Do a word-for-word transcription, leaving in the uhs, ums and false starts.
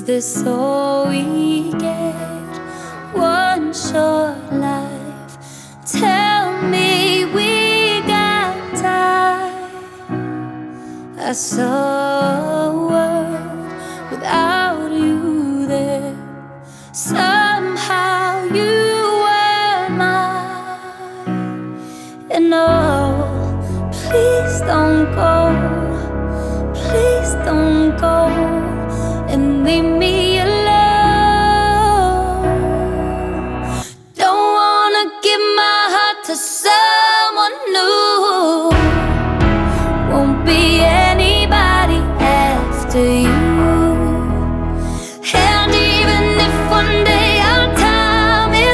this all we get? One short life. Tell me we got time. I saw a world without you there. Somehow you were mine. And oh, please don't go. Please don't